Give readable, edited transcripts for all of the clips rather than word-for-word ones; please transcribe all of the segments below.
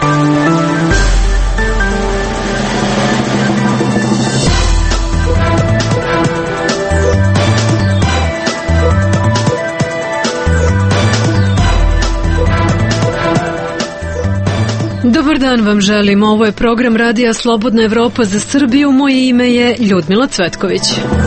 Dobar dan vam želim, ovo je program Radija Slobodna Evropa za Srbiju, moje ime je Ljudmila Cvetković.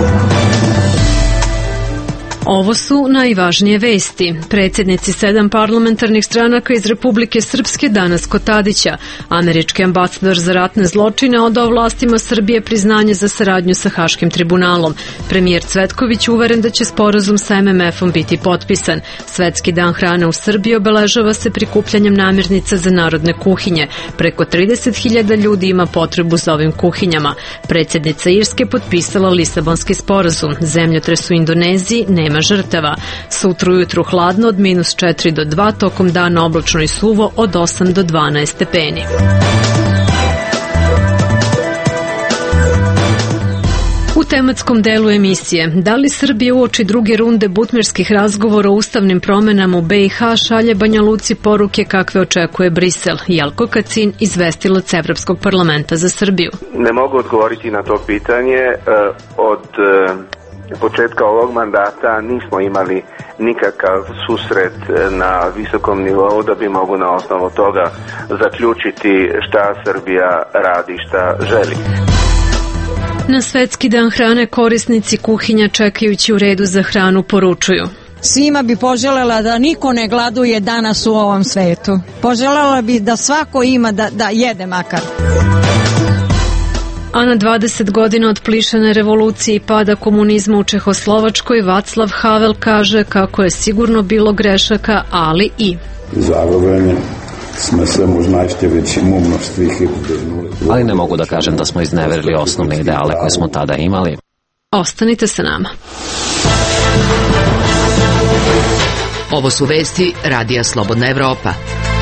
Ovo su najvažnije vesti. Predsjednici 7 parlamentarnih stranaka iz Republike Srpske danas kod Tadića. Američki ambasador za ratne zločine odao vlastima Srbije priznanje za saradnju sa Haškim tribunalom. Premijer Cvetković uveren da će sporazum sa MMF-om biti potpisan. Svetski dan hrane u Srbiji obeležava se prikupljanjem namirnica za narodne kuhinje. Preko 30.000 ljudi ima potrebu za ovim kuhinjama. Predsjednica Irske potpisala Lisabonski sporazum. Zemljotres u Indoneziji nema žrtava. Sutra ujutru hladno od -4 do 2, tokom dana oblačno i suvo od 8 do 12 stepeni. U tematskom delu emisije, da li Srbija uoči druge runde butmirskih razgovora o ustavnim promenama u BiH šalje Banja Luci poruke kakve očekuje Brisel? Jelko Kacin, izvestilac Evropskog parlamenta za Srbiju. Ne mogu odgovoriti na to pitanje. Od početka ovog mandata nismo imali nikakav susret na visokom nivou da bi mogu na osnovu toga zaključiti šta Srbija radi, šta želi. Na Svetski dan hrane korisnici kuhinja čekajući u redu za hranu poručuju: svima bi poželjela da niko ne gladuje danas u ovom svetu. Poželjela bi da svako ima da jede makar. A na 20 godina od plišane revolucije i pada komunizma u Čehoslovačkoj, Vaclav Havel kaže kako je sigurno bilo grešaka, ali i zároveň sme se možná ešte väčšiemu množství chyb vyhnuli. Ali ne mogu da kažem da smo izneverili osnovne ideale koje smo tada imali. Ostanite sa nama. Ovo su vesti Radija Slobodna Evropa.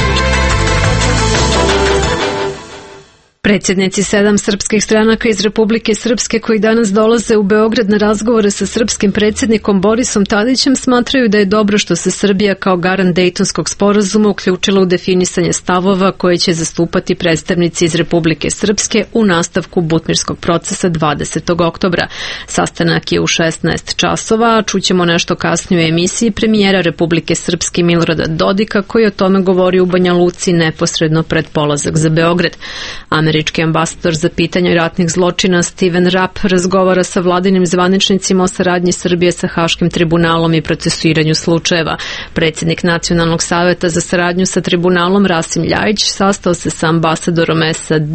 Predsjednici 7 srpskih stranaka iz Republike Srpske koji danas dolaze u Beograd na razgovore sa srpskim predsjednikom Borisom Tadićem smatraju da je dobro što se Srbija kao garant Dejtonskog sporazuma uključila u definisanje stavova koje će zastupati predstavnici iz Republike Srpske u nastavku butmirskog procesa 20. oktobra. Sastanak je u 16 časova, a čućemo nešto kasnije u emisiji premijera Republike Srpske Milorada Dodika koji o tome govori u Banja Luci neposredno pred polazak za Beograd. Američki ambasador za pitanje ratnih zločina Steven Rapp razgovara sa vladinim zvaničnicima o saradnji Srbije sa Haškim tribunalom i procesuiranju slučajeva. Predsjednik Nacionalnog saveta za saradnju sa tribunalom Rasim Ljajić sastao se sa ambasadorom SAD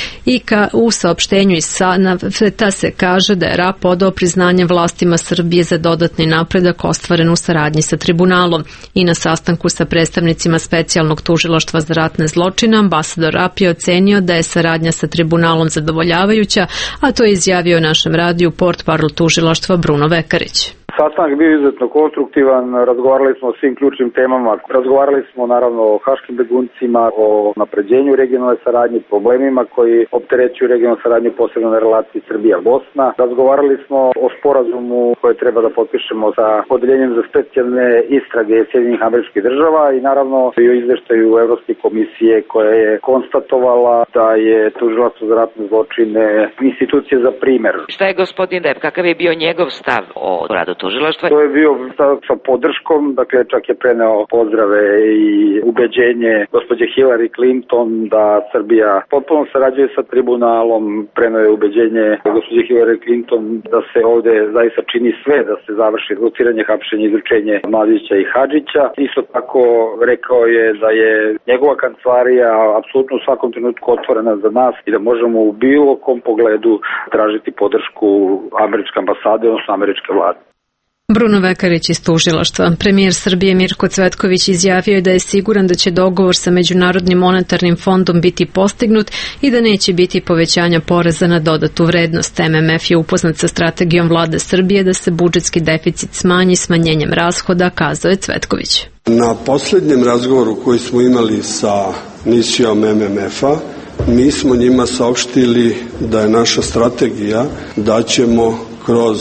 i u saopštenju iz Saveta se kaže da je Rapp odao priznanje vlastima Srbije za dodatni napredak ostvaren u saradnji sa tribunalom. I na sastanku sa predstavnicima specijalnog tužilaštva za ratne zločine ambasador Rapp je ocenio da je saradnja sa tribunalom zadovoljavajuća, a to je izjavio našem radiju portparol tužilaštva Bruno Vekarić. Sastanak bio izuzetno konstruktivan, razgovarali smo o svim ključnim temama, razgovarali smo naravno o haškim beguncima, o napređenju regionalne saradnje, problemima koji opterećuju regionalnu saradnju, posebno na relaciji Srbija-Bosna. Razgovarali smo o sporazumu koje treba da potpišemo sa Odeljenjem za specijalne istrage Sjedinjenih Američkih Država i naravno i o izveštaju Evropske komisije koja je konstatovala da je tužilaštvo za ratne zločine institucija za primer. Šta je gospodin Rapp, kakav je bio njegov stav o radu tužilaštva? To je bio sa podrškom, dakle čak je preneo pozdrave i ubeđenje gospođe Hillary Clinton da Srbija potpuno sarađuje sa tribunalom, preneo je ubeđenje gospođe Hillary Clinton da se ovde zaista čini sve da se završi lociranje, hapšenje, izručenje Mladića i Hadžića. Isto tako rekao je da je njegova kancelarija apsolutno u svakom trenutku otvorena za nas i da možemo u bilo kom pogledu tražiti podršku američke ambasade, odnosno američke vlade. Bruno Vekarić iz tužilaštva. Premijer Srbije Mirko Cvetković izjavio je da je siguran da će dogovor sa Međunarodnim monetarnim fondom biti postignut i da neće biti povećanja poreza na dodatu vrednost. MMF je upoznat sa strategijom vlade Srbije da se budžetski deficit smanji smanjenjem rashoda, kazao je Cvetković. Na posljednjem razgovoru koji smo imali sa misijom MMF-a, mi smo njima saopštili da je naša strategija da ćemo kroz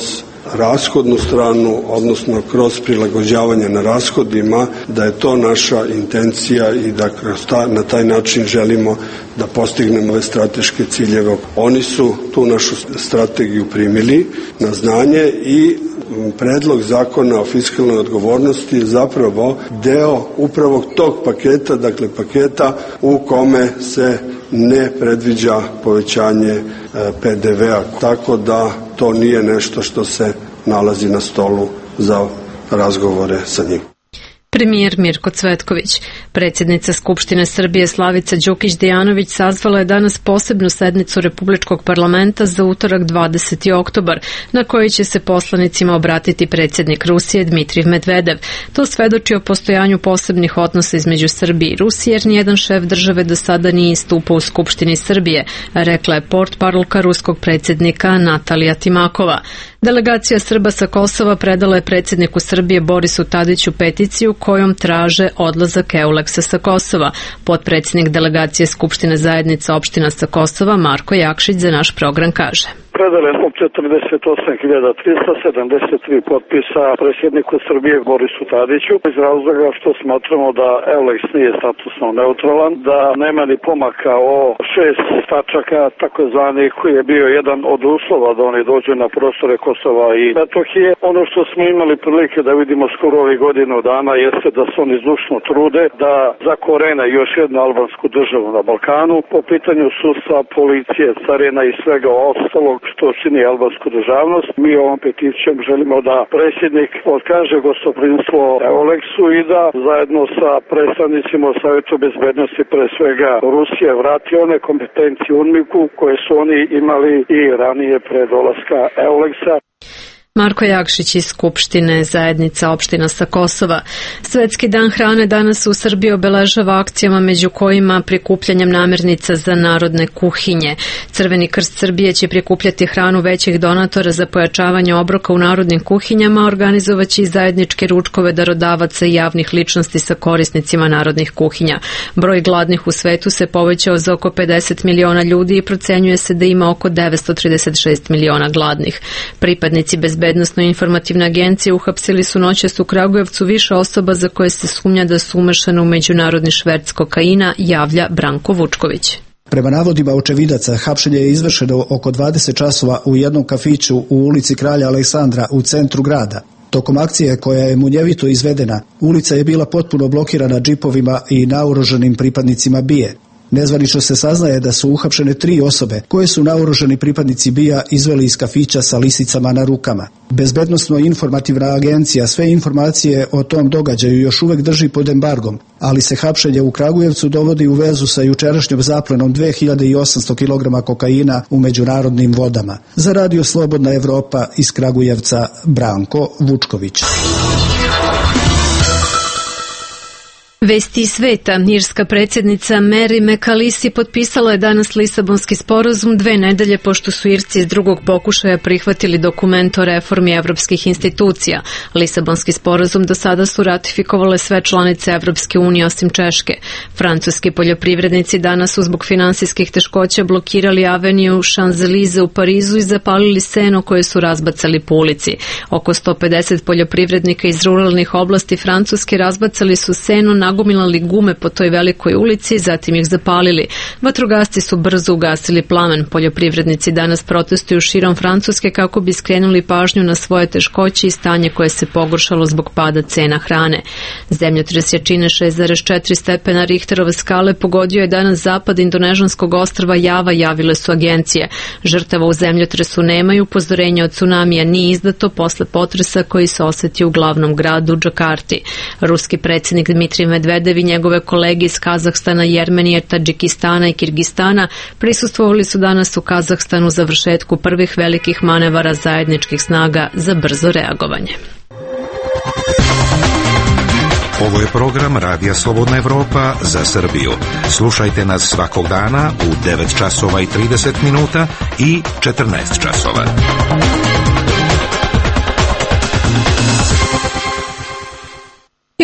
rashodnu stranu, odnosno kroz prilagođavanje na rashodima, da je to naša intencija i da na taj način želimo da postignemo ove strateške ciljeve. Oni su tu našu strategiju primili na znanje i predlog zakona o fiskalnoj odgovornosti je zapravo deo upravo tog paketa, dakle paketa u kome se ne predviđa povećanje PDV-a, tako da to nije nešto što se nalazi na stolu za razgovore sa njim. Premijer Mirko Cvetković. Predsjednica Skupštine Srbije Slavica Đukić-Dejanović sazvala je danas posebnu sednicu Republičkog parlamenta za utorak 20. oktobar, na kojoj će se poslanicima obratiti predsjednik Rusije Dmitrij Medvedev. To svedoči o postojanju posebnih odnosa između Srbije i Rusije, jer nijedan šef države do sada nije istupao u Skupštini Srbije, rekla je portparolka ruskog predsjednika Natalija Timakova. Delegacija Srba sa Kosova predala je predsjedniku Srbije Borisu Tadiću peticiju kojom traže odlazak Euleksa sa Kosova. Potpredsjednik delegacije Skupštine zajednica opština sa Kosova Marko Jakšić za naš program kaže: Predali smo 48.373 potpisa predsjedniku Srbije Borisu Tadiću iz razloga što smatramo da Euleks nije statusno neutralan, da nema ni pomaka o 6 tačaka takozvani koji je bio jedan od uslova da oni dođu na prostore Kosova i Metohije. Ono što smo imali prilike da vidimo skoro ovih godinu dana jeste da se oni zdušno trude da zakorene još jednu albansku državu na Balkanu po pitanju sudstva, policije, carina i svega ostalog što čini albansku državnost. Mi ovom peticijom želimo da predsjednik otkaže gostoprimstvo Euleksu i da zajedno sa predstavnicima u Savjetu bezbednosti, pre svega Rusije, vrati one kompetencije UNMIK-u koje su oni imali i ranije pre dolaska Euleksa. Marko Jakšić iz Skupštine zajednica opština sa Kosova. Svetski dan hrane danas u Srbiji obeležava akcijama među kojima prikupljanjem namirnica za narodne kuhinje. Crveni krst Srbije će prikupljati hranu većih donatora za pojačavanje obroka u narodnim kuhinjama, organizovaće i zajedničke ručkove darodavaca i javnih ličnosti sa korisnicima narodnih kuhinja. Broj gladnih u svetu se povećao za oko 50 miliona ljudi i procenjuje se da ima oko 936 miliona gladnih. Pripadnici Bezbednosno-informativne agencije uhapsili su noćas u Kragujevcu više osoba za koje se sumnja da su umešane u međunarodni šverc kokaina, javlja Branko Vučković. Prema navodima očevidaca, hapšenje je izvršeno oko 20 časova u jednom kafiću u ulici Kralja Aleksandra u centru grada. Tokom akcije koja je munjevito izvedena, ulica je bila potpuno blokirana džipovima i naoružanim pripadnicima BIA. Nezvanično se saznaje da su uhapšene 3 osobe koje su naoružani pripadnici BIA izveli iz kafića sa lisicama na rukama. Bezbednosno-informativna agencija sve informacije o tom događaju još uvek drži pod embargom, ali se hapšenje u Kragujevcu dovodi u vezu sa jučerašnjom zaplenom 2800 kg kokaina u međunarodnim vodama. Za Radio Slobodna Evropa iz Kragujevca Branko Vučković. Vesti iz sveta. Irska predsjednica Mary McAleese potpisala je danas Lisabonski sporazum 2 nedelje pošto su Irci iz drugog pokušaja prihvatili dokument o reformi evropskih institucija. Lisabonski sporazum do sada su ratifikovale sve članice Evropske unije osim Češke. Francuski poljoprivrednici danas su zbog finansijskih teškoća blokirali aveniju Champs-Élysées u Parizu i zapalili seno koje su razbacali po ulici. Oko 150 poljoprivrednika iz ruralnih oblasti Francuske razbacali su seno, nagomilali gume po toj velikoj ulici, zatim ih zapalili. Vatrogasci su brzo ugasili plamen. Poljoprivrednici danas protestuju širom Francuske kako bi skrenuli pažnju na svoje teškoće i stanje koje se pogoršalo zbog pada cena hrane. Zemljotres jačine 6,4 stepena Richterove skale pogodio je danas zapad indonežanskog ostrva Java, javile su agencije. Žrtava u zemljotresu nemaju, upozorenje od tsunamija nije izdato posle potresa koji se osetio u glavnom gradu Džakarti. Ruski predsjednik Dmitrij Medvedev i njegove kolege iz Kazahstana, Jermenije, Tadžikistana i Kirgistana prisustvovali su danas u Kazahstanu završetku prvih velikih manevara zajedničkih snaga za brzo reagovanje. Ovo je program Radija Slobodna Evropa za Srbiju. Slušajte nas svakog dana u 9 časova i 30 minuta i 14 časova. I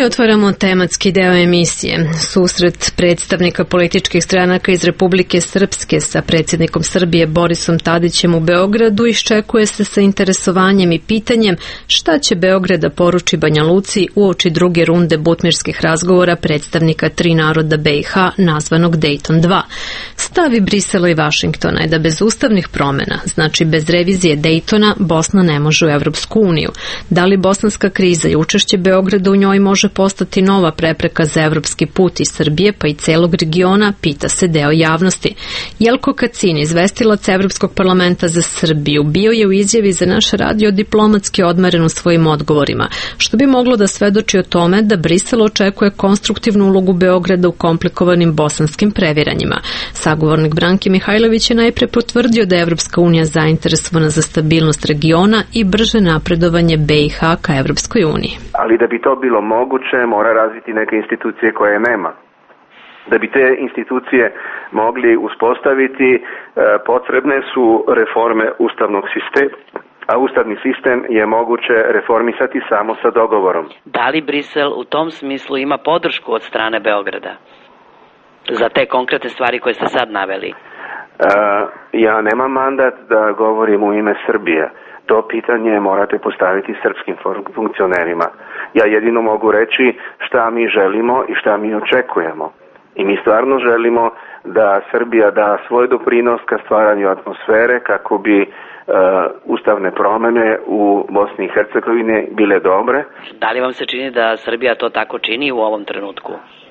otvaramo tematski deo emisije. Susret predstavnika političkih stranaka iz Republike Srpske sa predsjednikom Srbije Borisom Tadićem u Beogradu iščekuje se sa interesovanjem i pitanjem šta će Beograd da poruči Banja Luci uoči druge runde butmirskih razgovora predstavnika tri naroda BiH nazvanog Dayton 2. Stavi Brisela i Vašingtona je da bez ustavnih promjena, znači bez revizije Daytona, Bosna ne može u Evropsku uniju. Da li bosanska kriza i učešće Beograda u njoj može postati nova prepreka za evropski put iz Srbije pa i celog regiona, pita se deo javnosti. Jelko Kacin, izvestilac Evropskog parlamenta za Srbiju, bio je u izjavi za naš radio diplomatski odmeren u svojim odgovorima, što bi moglo da svedoči o tome da Brisel očekuje konstruktivnu ulogu Beograda u komplikovanim bosanskim previranjima. Sagovornik Branke Mihajlović je najpre potvrdio da je Evropska unija zainteresovana za stabilnost regiona i brže napredovanje BiH ka Evropskoj uniji. Ali da bi to bilo moguće, mora razviti neke institucije koje nema. Da bi te institucije mogli uspostaviti, potrebne su reforme ustavnog sistema, a ustavni sistem je moguće reformisati samo sa dogovorom. Da li Brisel u tom smislu ima podršku od strane Beograda za te konkretne stvari koje ste sad naveli? Ja nemam mandat da govorim u ime Srbije. To pitanje morate postaviti srpskim funkcionerima. Ja jedino mogu reći šta mi želimo i šta mi očekujemo. I mi stvarno želimo da Srbija da svoj doprinos ka stvaranju atmosfere kako bi ustavne promjene u Bosni i Hercegovini bile dobre. Da li vam se čini da Srbija to tako čini u ovom trenutku?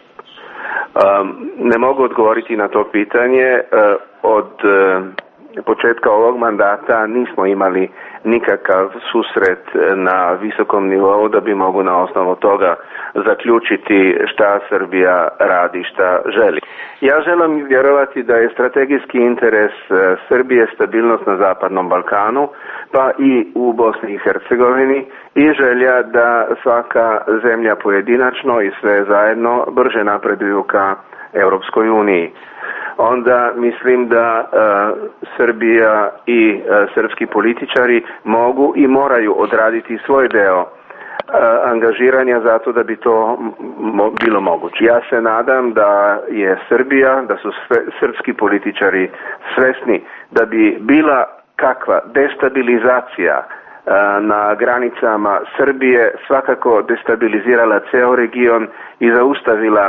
Ne mogu odgovoriti na to pitanje. Od početka ovog mandata nismo imali nikakav susret na visokom nivou da bi mogu na osnovu toga zaključiti šta Srbija radi, šta želi. Ja želim vjerovati da je strategijski interes Srbije stabilnost na Zapadnom Balkanu, pa i u Bosni i Hercegovini, i želja da svaka zemlja pojedinačno i sve zajedno brže napreduju ka Europskoj uniji. Onda mislim da Srbija i srpski političari mogu i moraju odraditi svoj deo angažiranja zato da bi to bilo moguće. Ja se nadam da je Srbija, da su srpski političari svesni da bi bila kakva destabilizacija na granicama Srbije svakako destabilizirala ceo region i zaustavila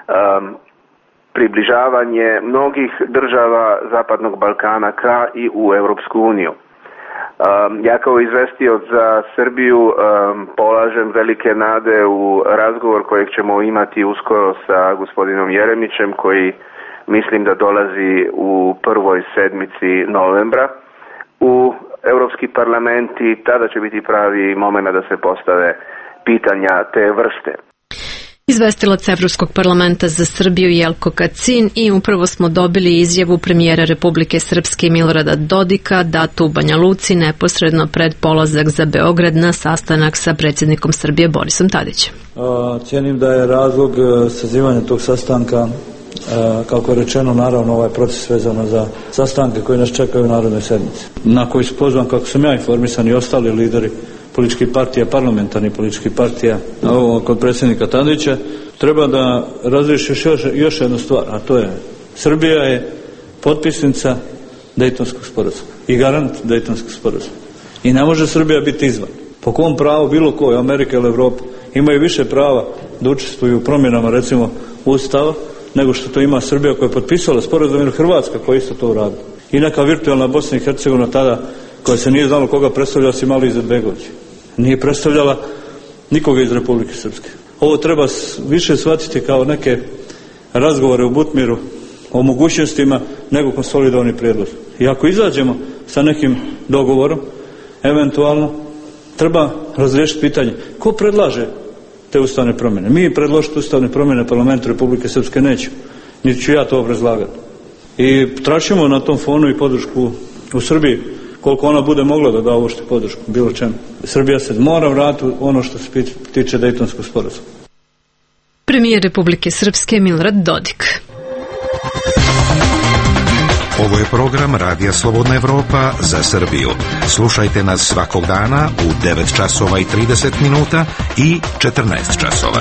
približavanje mnogih država Zapadnog Balkana ka i u Europsku uniju. Ja kao izvestioc za Srbiju polažem velike nade u razgovor kojeg ćemo imati uskoro sa gospodinom Jeremićem, koji mislim da dolazi u prvoj sedmici novembra u Europski parlament, i tada će biti pravi moment da se postave pitanja te vrste. Izvestilac Evropskog parlamenta za Srbiju Jelko Kacin, i upravo smo dobili izjavu premijera Republike Srpske Milorada Dodika datu u Banja Luci neposredno pred polazak za Beograd na sastanak sa predsjednikom Srbije Borisom Tadićem. Cijenim da je razlog sazivanja tog sastanka, kako je rečeno, naravno ovaj proces vezano za sastanke koji nas čekaju u narodnoj sedmici, na koji su pozvan, kako sam ja informisan, i ostali lideri političkih partija, parlamentarnih političkih partija, kod predsjednika Tadića. Treba da razriješiš još jednu stvar, a to je Srbija je potpisnica Dejtonskog sporazuma i garant Dejtonskog sporazuma. I ne može Srbija biti izvan. Po kom pravu bilo koji, Amerika ili Evropa, imaju više prava da učestvuju u promjenama, recimo, Ustava, nego što to ima Srbija koja je potpisala sporazum, ili Hrvatska koja isto to uradila. I neka virtualna Bosna i Hercegovina tada, koja se nije znalo koga predstavlja, osim Ali Izetbegović, nije predstavljala nikoga iz Republike Srpske. Ovo treba više shvatiti kao neke razgovore u Butmiru o mogućnostima nego konsolidovani prijedlog. I ako izađemo sa nekim dogovorom, eventualno treba razriješiti pitanje ko predlaže te ustavne promjene. Mi predložiti ustavne promjene parlamentu Republike Srpske nećemo, niti ću ja to obrazlagati. I tražimo na tom fonu i podršku u Srbiji, koliko ona bude mogla da da uopšte podršku bilo čemu. Srbija se mora vratiti ono što se tiče Dejtonskog sporazuma. Premijer Republike Srpske Milorad Dodik. Ovo je program Radija Slobodna Evropa za Srbiju. Slušajte nas svakog dana u 9 časova i 30 minuta i 14 časova.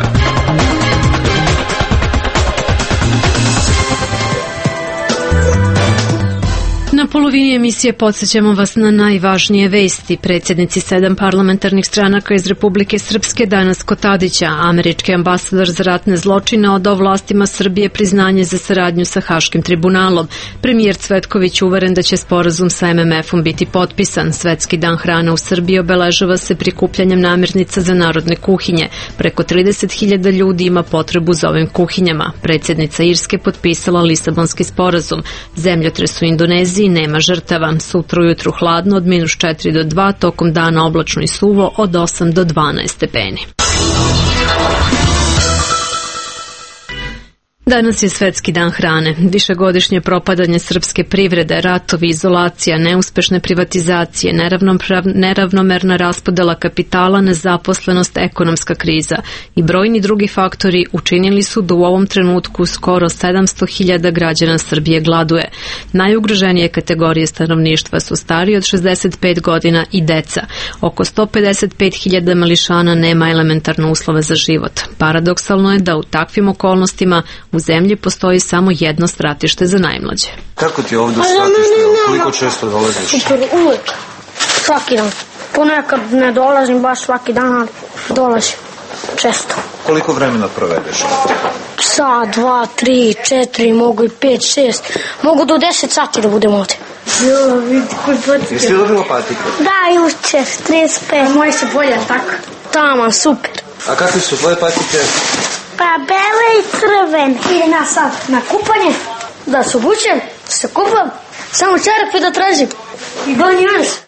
Na polovini emisije podsjećamo vas na najvažnije vesti. Predsjednici 7 parlamentarnih stranaka iz Republike Srpske danas kod Tadića. Američki ambasador za ratne zločine odao vlastima Srbije priznanje za saradnju sa Haškim tribunalom. Premijer Cvetković uveren da će sporazum sa MMF-om biti potpisan. Svetski dan hrane u Srbiji obeležava se prikupljanjem namirnica za narodne kuhinje. Preko 30.000 ljudi ima potrebu za ovim kuhinjama. Predsjednica Irske potpisala Lisabonski sporazum. Zemljotres u Indoneziji nema žrtava. Sutra ujutru hladno od -4 do 2, tokom dana oblačno i suvo od 8 do 12 stepeni. Danas je Svetski dan hrane. Višegodišnje propadanje srpske privrede, ratovi, izolacija, neuspešne privatizacije, neravnomerna raspodela kapitala, nezaposlenost, ekonomska kriza i brojni drugi faktori učinili su da u ovom trenutku skoro 700.000 građana Srbije gladuje. Najugroženije kategorije stanovništva su stariji od 65 godina i deca. Oko 155.000 mališana nema elementarne uslove za život. Paradoksalno je da u takvim okolnostima u zemlji postoji samo jedno stratište za najmlađe. Kako ti je ovdje stratište? Koliko često dolaziš? Uvijek. Svaki dan. Ponekad ne dolazim baš svaki dan, ali dolazim često. Koliko vremena provedeš? Sat, 2, 3, 4, mogu i 5, 6. Mogu do 10 sati da budem ovdje. Jo, vidi koji patike. Jesi li dobila patike? Da, jučer, 35. Moje se bolje, tako? Tamo, super. A kakvi su tvoje patike? Pa bele i crvene. Idem ja sad na kupanje, da se obučem, da se kupam, samo čarape da tražim i donji nas.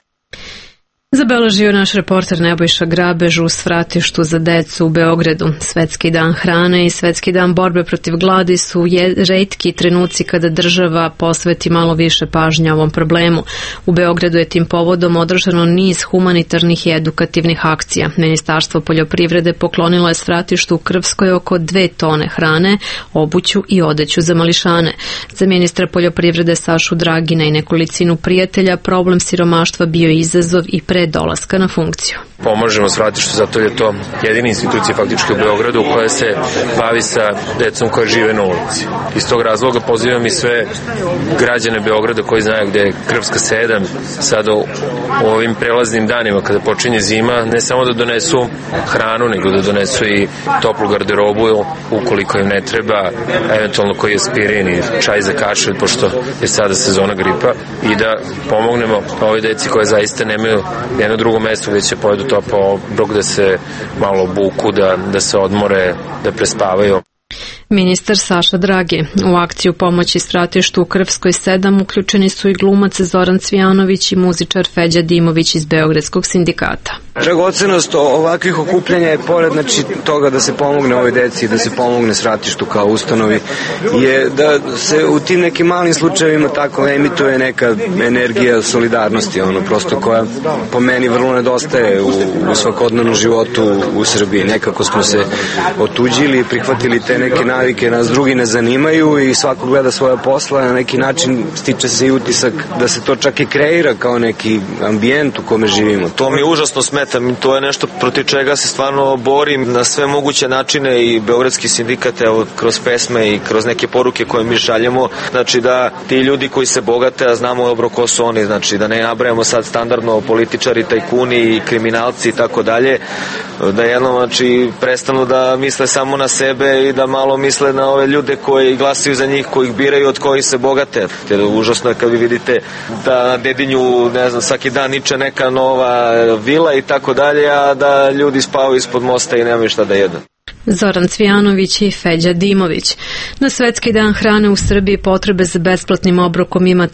Zabeležio naš reporter Nebojša Grabež u svratištu za decu u Beogradu. Svetski dan hrane i Svetski dan borbe protiv gladi su retki trenuci kada država posveti malo više pažnje ovom problemu. U Beogradu je tim povodom održano niz humanitarnih i edukativnih akcija. Ministarstvo poljoprivrede poklonilo je svratištu u Krvskoj oko 2 tone hrane, obuću i odeću za mališane. Za ministra poljoprivrede Sašu Dragina i nekolicinu prijatelja problem siromaštva bio izazov i dolaska na funkciju. Pomažemo svratištu zato je to jedina institucija faktički u Beogradu koja se bavi sa decom koja žive na ulici. Iz tog razloga pozivam i sve građane Beograda koji znaju gde je Krvska 7 sada u ovim prelaznim danima kada počinje zima, ne samo da donesu hranu, nego da donesu i toplu garderobu ukoliko im ne treba, eventualno koji je aspirin i čaj za kašelj, pošto je sada sezona gripa, i da pomognemo ovoj deci koje zaista nemaju jedno drugo mesto gde će pojedu topao obrok, da se malo obuku, da se odmore, da prespavaju. Ministar Saša Dragi. U akciju pomoći stratištu u Krvskoj 7 uključeni su i glumac Zoran Cvijanović i muzičar Feđa Dimović iz Beogradskog sindikata. Dragocenost ovakvih okupljanja je pored toga da se pomogne ovoj deci, da se pomogne stratištu kao ustanovi, je da se u tim nekim malim slučajevima tako emituje neka energija solidarnosti, prosto koja po meni vrlo nedostaje u svakodnevnom životu u Srbiji. Nekako smo se otuđili, prihvatili te neke navike, nas drugi ne zanimaju i svako gleda svoja posla, na neki način stiče se i utisak da se to čak i kreira kao neki ambijent u kome živimo. To mi užasno smeta, to je nešto protiv čega se stvarno borim na sve moguće načine i Beogradski sindikat, evo, kroz pesme i kroz neke poruke koje mi šaljemo, znači da ti ljudi koji se bogate, a znamo dobro ko su oni, znači da ne nabrajamo sad standardno političari, tajkuni i kriminalci i tako dalje, da jednom, znači, prestanu da misle samo na sebe i da malo misle na ove ljude koji glasaju za njih, koji ih biraju, od kojih se bogate. Užasno je kad vi vidite da na Dedinju, ne znam, svaki dan niče neka nova vila i tako dalje, a da ljudi spavaju ispod mosta i nemaju šta da jedu. Zoran Cvijanović i Feđa Dimović. Na Svetski dan hrane u Srbiji potrebe za besplatnim obrokom ima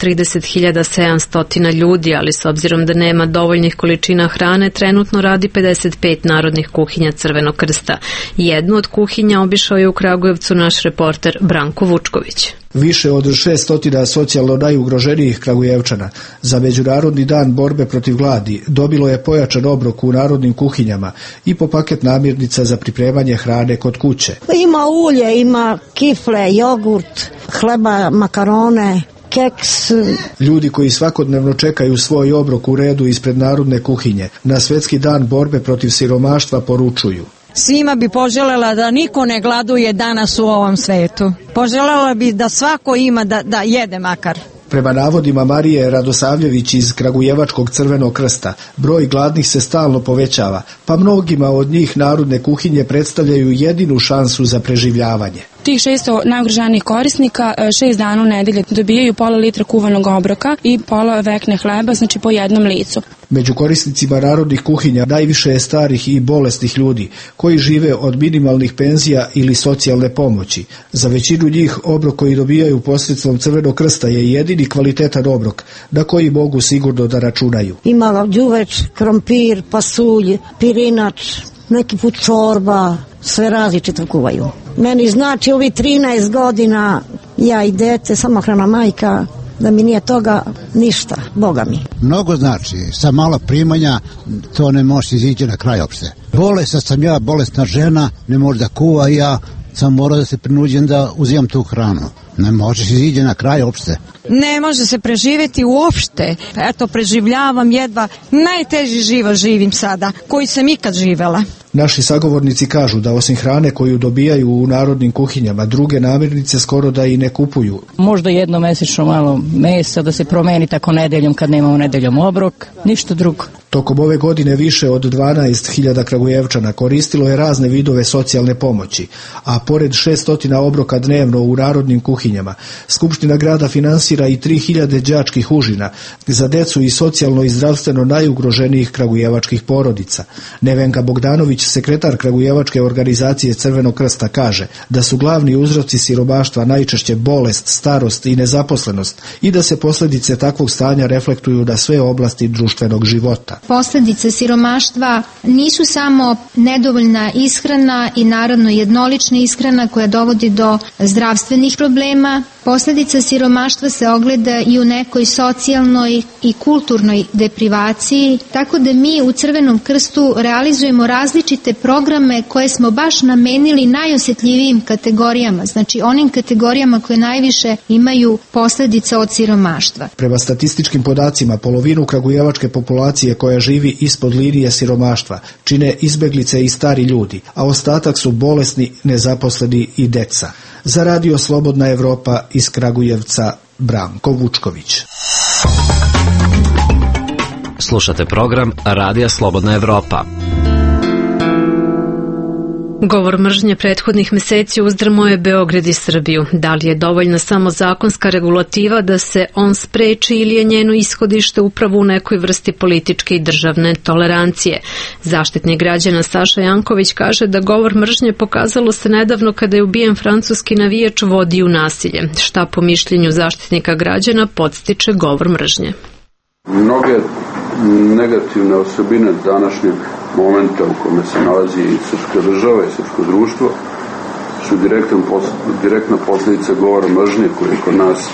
30.700 ljudi, ali s obzirom da nema dovoljnih količina hrane, trenutno radi 55 narodnih kuhinja Crvenog krsta. Jednu od kuhinja obišao je u Kragujevcu naš reporter Branko Vučković. Više od 600 socijalno najugroženijih Kragujevčana za Međunarodni dan borbe protiv gladi dobilo je pojačan obrok u narodnim kuhinjama i po paket namirnica za pripremanje hrane kod kuće. Ima ulje, ima kifle, jogurt, hleba, makarone, keks. Ljudi koji svakodnevno čekaju svoj obrok u redu ispred narodne kuhinje na Svetski dan borbe protiv siromaštva poručuju: Svima bi poželjela da niko ne gladuje danas u ovom svetu. Poželjela bi da svako ima da jede makar. Prema navodima Marije Radosavljević iz Kragujevačkog Crvenog krsta, broj gladnih se stalno povećava, pa mnogima od njih narodne kuhinje predstavljaju jedinu šansu za preživljavanje. Tih 600 najugroženijih korisnika 6 dana u nedelje dobijaju pola litra kuvanog obroka i pola vekne hleba, znači po jednom licu. Među korisnicima narodnih kuhinja najviše je starih i bolesnih ljudi koji žive od minimalnih penzija ili socijalne pomoći. Za većinu njih obrok koji dobijaju posredstvom Crvenog krsta je jedini kvalitetan obrok na koji mogu sigurno da računaju. Ima đuveč, krompir, pasulj, pirinač, neki put čorba, sve različito kuvaju. Meni znači ovi 13 godina, ja i dete, samohrana majka, da mi nije toga ništa, Boga mi. Mnogo znači, sa malo primanja to ne može izići na kraj opšte. Bolesna sam ja, bolesna žena, ne može da kuva, ja sam morao da se prinuđem da uzimam tu hranu. Ne možeš izići na kraj opšte. Ne može se preživjeti uopšte. Eto, preživljavam jedva. Najteži život živim sada, koji sam ikad živela. Naši sagovornici kažu da osim hrane koju dobijaju u narodnim kuhinjama, druge namirnice skoro da i ne kupuju. Možda jednomesečno malo mesa da se promeni tako nedeljom kad nemamo nedeljom obrok, ništa drugo. Tokom ove godine više od 12.000 Kragujevčana koristilo je razne vidove socijalne pomoći, a pored 600 obroka dnevno u narodnim kuhinjama, Skupština grada finansira i 3.000 đačkih užina za decu i socijalno i zdravstveno najugroženijih kragujevačkih porodica. Nevenka Bogdanović, sekretar Kragujevačke organizacije Crvenog krsta, kaže da su glavni uzroci siromaštva najčešće bolest, starost i nezaposlenost i da se posljedice takvog stanja reflektuju na sve oblasti društvenog života. Posljedice siromaštva nisu samo nedovoljna ishrana i naravno jednolična ishrana koja dovodi do zdravstvenih problema. Posljedica siromaštva se ogleda i u nekoj socijalnoj i kulturnoj deprivaciji, tako da mi u Crvenom krstu realizujemo različite programe koje smo baš namenili najosjetljivijim kategorijama, znači onim kategorijama koje najviše imaju posljedica od siromaštva. Prema statističkim podacima, polovinu kragujevačke populacije koja živi ispod linije siromaštva čine izbeglice i stari ljudi, a ostatak su bolesni, nezaposleni i deca. Za Radio Slobodna Evropa iz Kragujevca, Branko Vučković. Slušate program Radija Slobodna Evropa. Govor mržnje prethodnih meseci uzdrmao je Beograd i Srbiju. Da li je dovoljna samo zakonska regulativa da se on spreči ili je njeno ishodište upravo u nekoj vrsti političke i državne tolerancije? Zaštitnik građana Saša Janković kaže da govor mržnje pokazalo se nedavno kada je ubijen francuski navijač vodi u nasilje. Šta po mišljenju zaštitnika građana podstiče govor mržnje? Mnoge negativne osobine današnjeg momenta u kome se nalazi i srpska država i srpsko društvo su direktna posljedica govora mržnje koji je kod nas,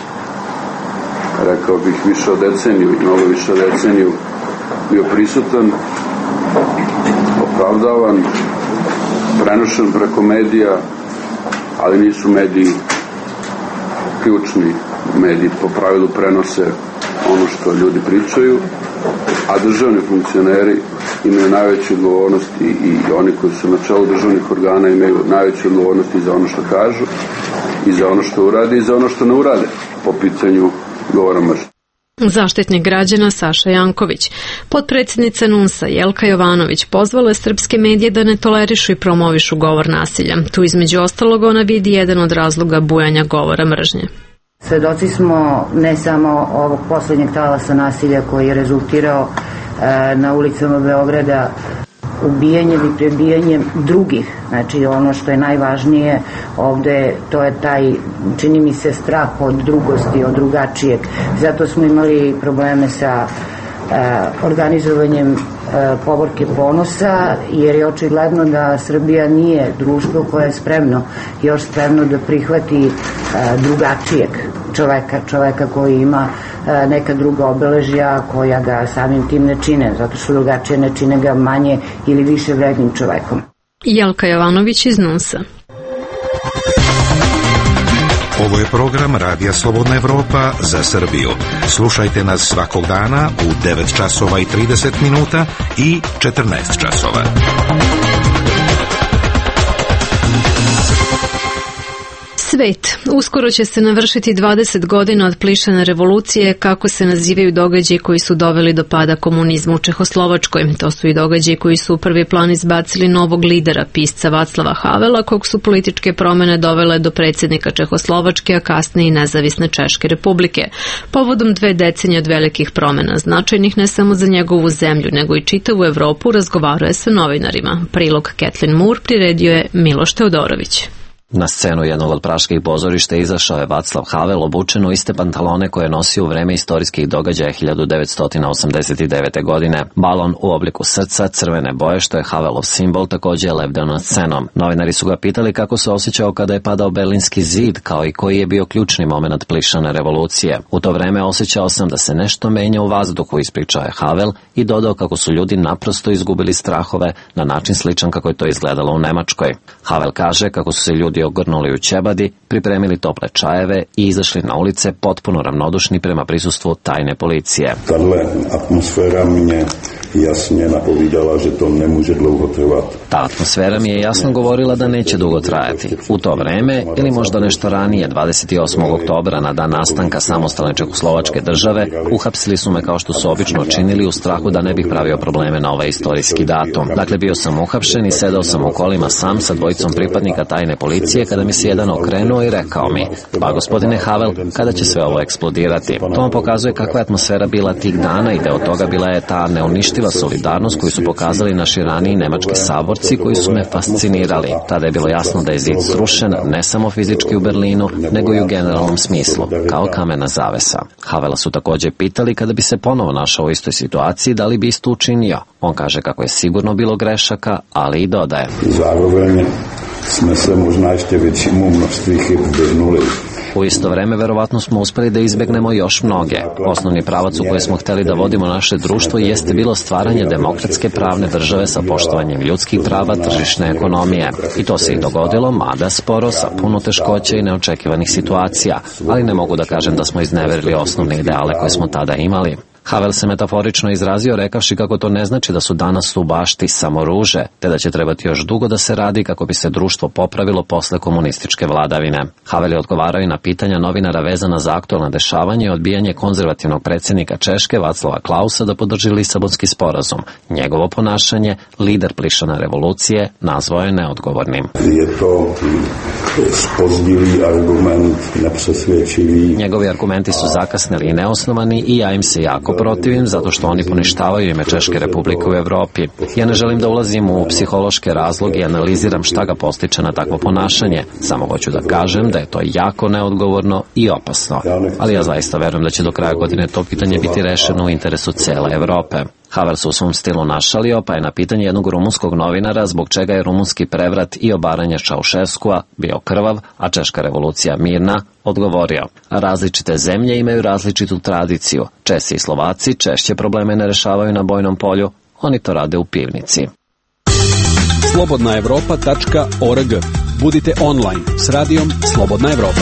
rekao bih, više od deceniju i mnogo više od deceniju bio prisutan, opravdavan, prenošen preko medija, ali nisu mediji ključni. Mediji po pravilu prenose ono što ljudi pričaju, a državni funkcioneri imaju najveću odgovornost i oni koji su na čelu državnih organa imaju najveću odgovornost i za ono što kažu, i za ono što urade, i za ono što ne urade po pitanju govora mržnje. Zaštitnik građana Saša Janković. Potpredsjednica NUNS-a Jelka Jovanović pozvala je srpske medije da ne tolerišu i promovišu govor nasilja. Tu između ostalog ona vidi jedan od razloga bujanja govora mržnje. Svedoci smo ne samo ovog poslednjeg talasa nasilja koji je rezultirao na ulicama Beograda ubijanjem i prebijanjem drugih. Znači ono što je najvažnije ovde, to je taj, čini mi se, strah od drugosti, od drugačijeg. Zato smo imali probleme sa organizovanjem povorke ponosa, jer je očigledno da Srbija nije društvo koje je još spremno da prihvati drugačijeg čoveka koji ima neka druga obeležja koja ga samim tim ne čine, zato što drugačije ne čine ga manje ili više vrednim čovekom. Jelka Jovanović iz NUNS-a. Ovo je program Radija Slobodna Evropa za Srbiju. Slušajte nas svakog dana u 9 časova i 30 minuta i 14 časova. Svet. Uskoro će se navršiti 20 godina od plišane revolucije, kako se nazivaju događaji koji su doveli do pada komunizma u Čehoslovačkoj. To su i događaji koji su u prvi plan izbacili novog lidera, pisca Vaclava Havela, kog su političke promene dovele do predsjednika Čehoslovačke, a kasnije i nezavisne Češke republike. Povodom 2 decenije od velikih promena, značajnih ne samo za njegovu zemlju, nego i čitavu Evropu, razgovarao je sa novinarima. Prilog Kathleen Moore priredio je Miloš Teodorović. Na scenu jednog od praških pozorišta izašao je Vaclav Havel obučen u iste pantalone koje je nosio u vreme istorijskih događaja 1989. godine. Balon u obliku srca, crvene boje, što je Havelov simbol, također je lebdeo nad scenom. Novinari su ga pitali kako se osjećao kada je padao Berlinski zid, kao i koji je bio ključni moment plišane revolucije. U to vreme osjećao sam da se nešto menja u vazduhu, ispričao je Havel i dodao kako su ljudi naprosto izgubili strahove na način sličan kako je to izgledalo u Nemačkoj. Havel kaže kako su se ljudi ogrnuli u ćebadi, pripremili tople čajeve i izašli na ulice potpuno ravnodušni prema prisustvu tajne policije. Tadle atmosfera mě jasně napovídala, že to ne može dlouho trvati. Ta atmosfera mi je jasno govorila da neće dugo trajati. U to vreme, ili možda nešto ranije, 28. oktobra, na dan nastanka samostalne Čehoslovačke države, uhapsili su me kao što su obično činili u strahu da ne bih pravio probleme na ovaj istorijski datum. Dakle, bio sam uhapšen i sedao sam u kolima sam sa 2 pripadnika tajne policije kada mi se jedan okrenuo i rekao mi: "Pa gospodine Havel, kada će sve ovo eksplodirati?" To vam pokazuje kakva je atmosfera bila tih dana i deo toga bila je ta neuništiva solidarnost koju su pokazali naši raniji nemački saborci koji su me fascinirali. Tada je bilo jasno da je zid srušen ne samo fizički u Berlinu, nego i u generalnom smislu, kao kamena zavesa. Havela su također pitali kada bi se ponovo našao u istoj situaciji, da li bi isto učinio. On kaže kako je sigurno bilo grešaka, ali i dodaje: "Zároveň sme se možná ešte većemu množství chyb vyhnuli." U isto vreme, verovatno smo uspeli da izbegnemo još mnoge. Osnovni pravac u koji smo hteli da vodimo naše društvo jeste bilo stvaranje demokratske pravne države sa poštovanjem ljudskih prava, tržišne ekonomije. I to se i dogodilo, mada sporo, sa puno teškoća i neočekivanih situacija. Ali ne mogu da kažem da smo izneverili osnovne ideale koje smo tada imali. Havel se metaforično izrazio rekavši kako to ne znači da su danas u bašti samo ruže, te da će trebati još dugo da se radi kako bi se društvo popravilo posle komunističke vladavine. Havel je odgovarao i na pitanja novinara vezana za aktualna dešavanja i odbijanje konzervativnog predsjednika Češke Vaclava Klausa da podrži Lisabonski sporazum. Njegovo ponašanje lider plišane revolucije nazvao je neodgovornim. Je to spozdili argument, nepřesvědčivý. Njegovi argumenti su zakasnili i neosnovani i ja im se jako protivim zato što oni poništavaju ime Češke republike u Evropi. Ja ne želim da ulazim u psihološke razloge i analiziram šta ga postiče na takvo ponašanje. Samo hoću da kažem da je to jako neodgovorno i opasno. Ali ja zaista verujem da će do kraja godine to pitanje biti rešeno u interesu cele Evrope. Havel se u svom stilu našalio, pa je na pitanje jednog rumunskog novinara zbog čega je rumunski prevrat i obaranje Čaušeskua bio krvav, a Češka revolucija mirna, odgovorio: "Različite zemlje imaju različitu tradiciju. Česi i Slovaci češće probleme ne rešavaju na bojnom polju, oni to rade u pivnici." slobodnaevropa.org. Budite online s radijom Slobodna Evropa.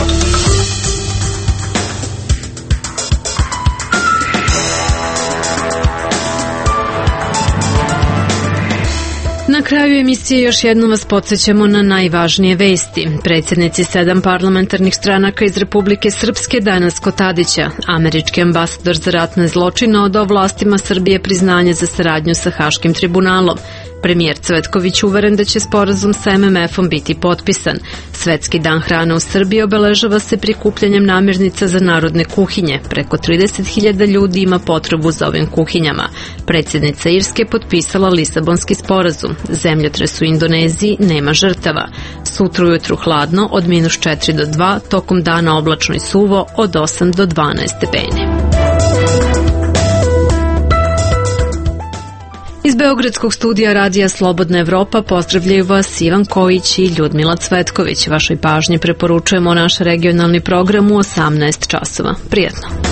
Na kraju emisije još jednom vas podsjećamo na najvažnije vesti. Predsjednici 7 parlamentarnih stranaka iz Republike Srpske Danas Tadića, američki ambasador za ratne zločine, odao vlastima Srbije priznanje za saradnju sa Haškim tribunalom. Premijer Cvetković uveren da će sporazum sa MMF-om biti potpisan. Svetski dan hrane u Srbiji obeležava se prikupljanjem namirnica za narodne kuhinje. Preko 30.000 ljudi ima potrebu za ovim kuhinjama. Predsjednica Irske potpisala Lisabonski sporazum. Zemljotres u Indoneziji nema žrtava. Sutra ujutru hladno od -4 do 2, tokom dana oblačno i suvo od 8 do 12 stepeni. Iz beogradskog studija Radija Slobodna Evropa pozdravljaju vas Ivan Kojić i Ljudmila Cvetković. Vašoj pažnji preporučujemo naš regionalni program u 18 časova. Prijetno!